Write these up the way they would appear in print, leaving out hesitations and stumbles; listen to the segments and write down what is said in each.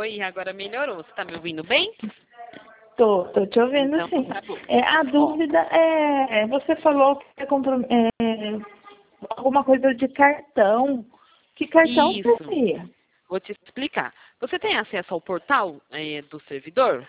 Oi, agora melhorou. Você tá me ouvindo bem? Tô te ouvindo Então, sim. tá bom. A dúvida você falou que alguma coisa de cartão. Que cartão Isso. seria? Vou te explicar. Você tem acesso ao portal do servidor?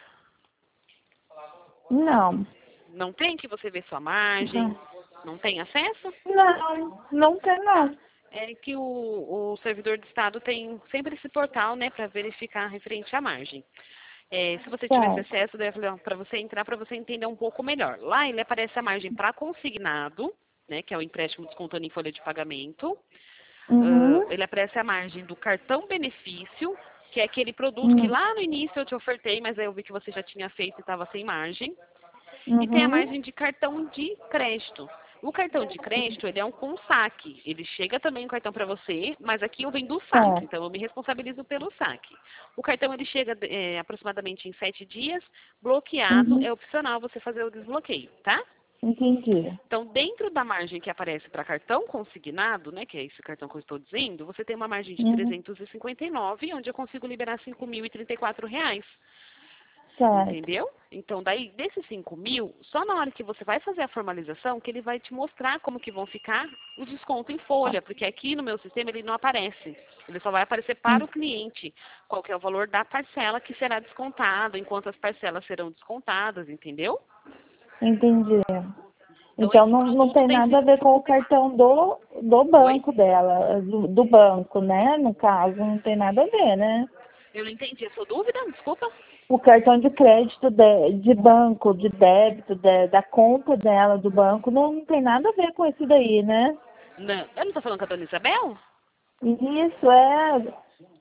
Não. Não tem que você vê sua margem? Não tem acesso? Não tem Tá. não. É que o servidor do estado tem sempre esse portal, né, para verificar referente à margem. Se você tivesse Certo. acesso, para você entrar, para você entender um pouco melhor. Lá ele aparece a margem para consignado, né, que é o empréstimo descontando em folha de pagamento. Uhum. Ele aparece a margem do cartão benefício, que é aquele produto que lá no início eu te ofertei, mas aí eu vi que você já tinha feito e estava sem margem. E tem a Uhum. margem de cartão de crédito. O cartão de crédito, ele é um com saque. Ele chega também o cartão para você, mas aqui eu venho do saque, Certo. então eu me responsabilizo pelo saque. O cartão, ele chega aproximadamente em 7 dias, bloqueado, Uhum. é opcional você fazer o desbloqueio, tá? Entendi. Então, dentro da margem que aparece para cartão consignado, né, que é esse cartão que eu estou dizendo, você tem uma margem de Uhum. 359, onde eu consigo liberar R$ 5.034. Certo. Entendeu? Então, daí, desses 5.000, só na hora que você vai fazer a formalização que ele vai te mostrar como que vão ficar o desconto em folha, porque aqui no meu sistema ele não aparece. Ele só vai aparecer para o cliente qual que é o valor da parcela que será descontado, enquanto as parcelas serão descontadas, entendeu? Entendi. Então, Então esse não produto tem tem nada a sido... ver com o cartão do Oi? banco dela, do banco, né? No caso, não tem nada a ver, né? Eu não entendi a sua dúvida, desculpa. O cartão de crédito de banco, de débito, da conta dela do banco, não tem nada a ver com isso daí, né? Não, eu não estou falando com a dona Isabel? Isso é.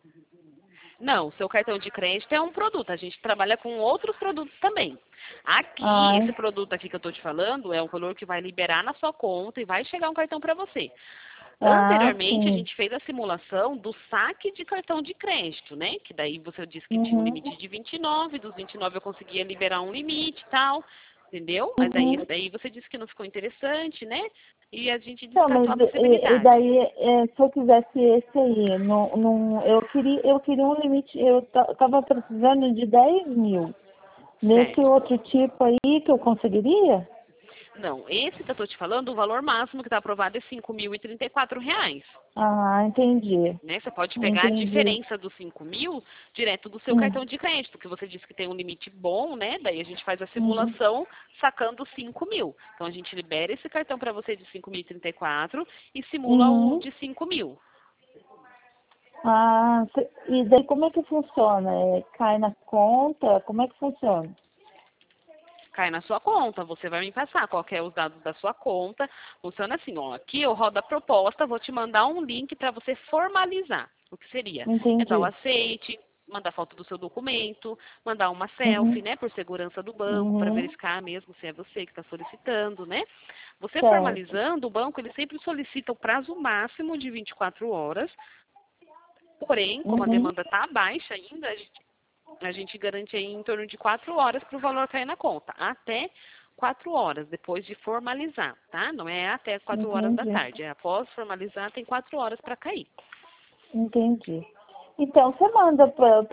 Não, seu cartão de crédito é um produto. A gente trabalha com outros produtos também. Aqui, Ai, esse produto aqui que eu estou te falando é um valor que vai liberar na sua conta e vai chegar um cartão para você. Anteriormente, a sim. gente fez a simulação do saque de cartão de crédito, né? Que daí você disse que tinha um Uhum, limite de 29, dos 29 eu conseguia liberar um limite e tal, entendeu? Mas aí, uhum. daí você disse que não ficou interessante, né? E a gente Então, mas descartou a e possibilidade. daí, se eu quisesse esse aí, eu queria um limite, eu tava precisando de 10.000. Nesse Certo. outro tipo aí que eu conseguiria? Não, esse que eu estou te falando, o valor máximo que está aprovado é R$ 5.034. Ah, entendi. Né? Você pode pegar a Entendi. diferença dos 5.000 direto do seu Hum, cartão de crédito, que você disse que tem um limite bom, né? Daí a gente faz a uhum. simulação sacando 5.000. Então a gente libera esse cartão para você de 5.034 e simula o Uhum. de 5.000. E daí como é que funciona? Cai na conta? Como é que funciona? Cai na sua conta, você vai me passar qual que é os dados da sua conta. Funciona assim, ó, aqui eu rodo a proposta, vou te mandar um link para você formalizar. O que seria? É dar o Entendi. aceite, mandar foto do seu documento, mandar uma selfie, Uhum. né, por segurança do banco, para Uhum. verificar mesmo se é você que está solicitando, né? Você Certo. formalizando, o banco ele sempre solicita o prazo máximo de 24 horas, porém, como a Uhum. demanda está baixa ainda, a gente garante aí em torno de 4 horas para o valor cair na conta. Até 4 horas depois de formalizar, tá? Não é até 4 horas da Entendi. tarde. É após formalizar, tem 4 horas para cair. Entendi. Então, você manda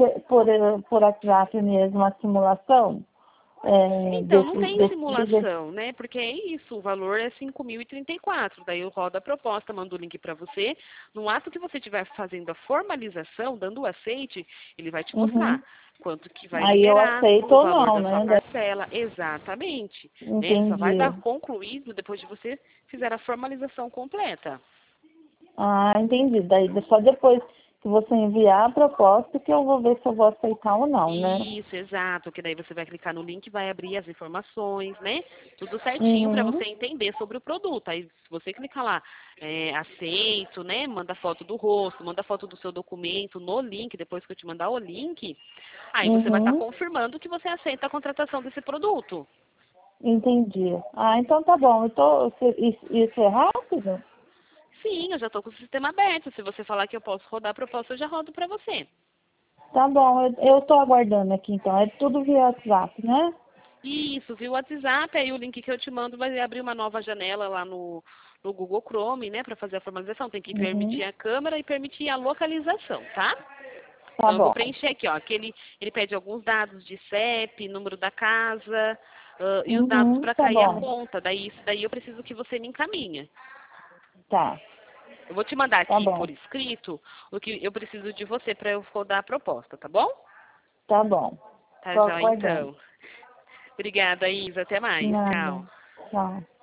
por WhatsApp mesmo a simulação Então, não tem desse. simulação, né? Porque é isso, o valor é 5.034. Daí eu rodo a proposta, mando o link para você. No ato que você estiver fazendo a formalização, dando o aceite, ele vai te Uhum. mostrar quanto que vai Aí eu liberar, aceito o ou valor não, da sua né? parcela. Exatamente. Né? Ele só vai Entendi. dar concluído depois de você fizer a formalização completa. Ah, entendi. Daí só depois que você enviar a proposta que eu vou ver se eu vou aceitar ou não, né? Isso, exato, que daí você vai clicar no link e vai abrir as informações, né? Tudo certinho para Uhum. você entender sobre o produto. Aí, se você clicar lá, aceito, né? Manda foto do rosto, manda foto do seu documento no link, depois que eu te mandar o link, aí você vai estar Uhum. confirmando que você aceita a contratação desse produto. Entendi. Ah, então tá bom. Isso é rápido? Sim, eu já estou com o sistema aberto. Se você falar que eu posso rodar a proposta, eu já rodo para você. Tá bom, eu tô aguardando aqui então. É tudo via WhatsApp, né? Isso, viu o WhatsApp, aí o link que eu te mando vai abrir uma nova janela lá no Google Chrome, né, para fazer a formalização. Tem que permitir Uhum. a câmera e permitir a localização, tá? Tá Então eu vou bom. preencher aqui, ó, que ele pede alguns dados de CEP, número da casa, e os dados para Tá cair a bom. conta. Daí isso daí eu preciso que você me encaminhe. Tá. Eu vou te mandar Tá aqui por bom. escrito o que eu preciso de você para eu rodar a proposta, tá bom? Tá bom. Tá Tô já aguardando. então. Obrigada, Isa. Até mais. Nada. Tchau. Tchau.